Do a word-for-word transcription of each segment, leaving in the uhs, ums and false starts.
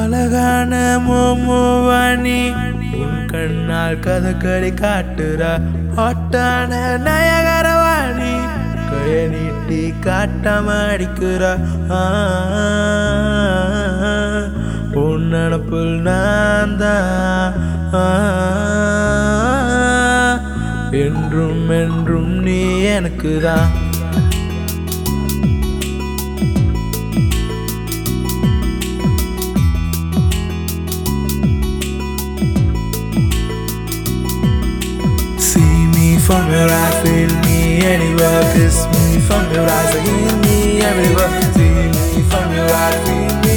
அழகான மோமோவாணி உன் கண்ணால் கதக்களி காட்டுறா ஹாட்டான நயகரவாணி கைய நீட்டி காட்டாம அடிக்கிறா உன் நினப்புள் நான் தான் என்றும் என்றும் நீ எனக்கு தான். From your eyes, feel me anywhere. Kiss me from your eyes, heal me everywhere. See me from your eyes, feel me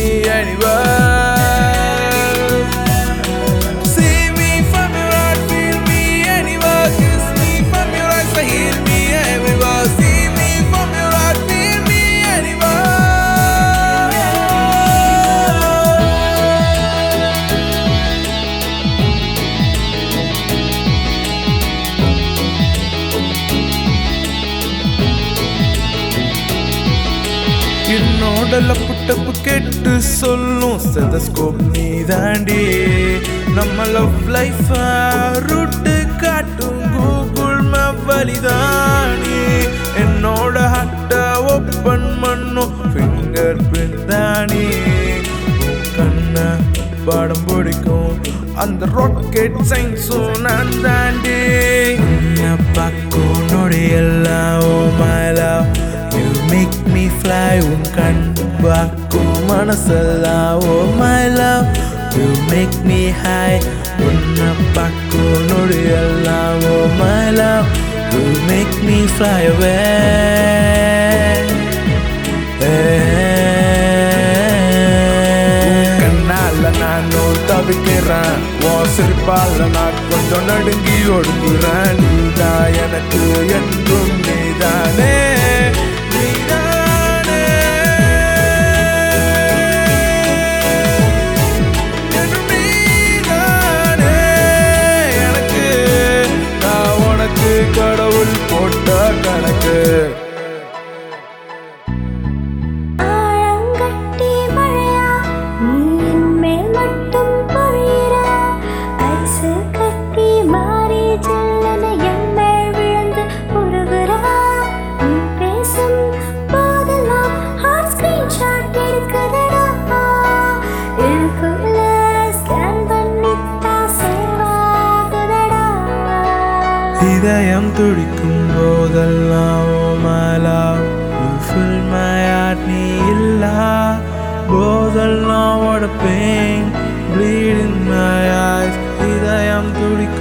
anywhere. See me from your eyes, feel me anywhere. Kiss me from your eyes, heal me everywhere. See me from your eyes, feel me anywhere. என்னோட லப்பு டப்பு கேட்டு சொல்லும் stethoscope நீ தாண்டி நம்ம love life route காட்டும் Google map வழிதாண்டி என்னோட ஹார்ட்ட ஓப்பன் பண்ணும் ஃபிங்கர் பிரிண்ட் தாண்டி கண்ணை படம் பிடிக்கும் அந்த ராக்கெட் சயின்ஸும் நான் தாண்டி பார்க்கும் நொடி எல்லாம் oh my love You make me fly un kan baku manasala oh my love You make me high unna baku nuriyalla oh my love You make me fly away kannala nanu tavikkiran wo sirpalla na konjam nadungi odukuran needa enakku endrum needane கடவுள் போட்ட கணக்கு ஆழங்கட்டி மழையா நீன் மேல் மட்டும் பொழிறா ice கட்டி மாறி ஜல்லன என் மேல் விழுந்து உருகுறா நீ பேசும் போதெல்லாம் ஹார்ட் ஸ்கிரீன்ஷாட் எடுக்குதடா எனக்குள்ள ஸ்கேன் பண்ணிட்டா சேவாகுதடா இதயம் துடிக்கும் போதெல்லாம் oh my love You fill my heart நீ இல்லா போதெல்லாம் what a pain bleed in my eyes இதயம் துடிக்கும்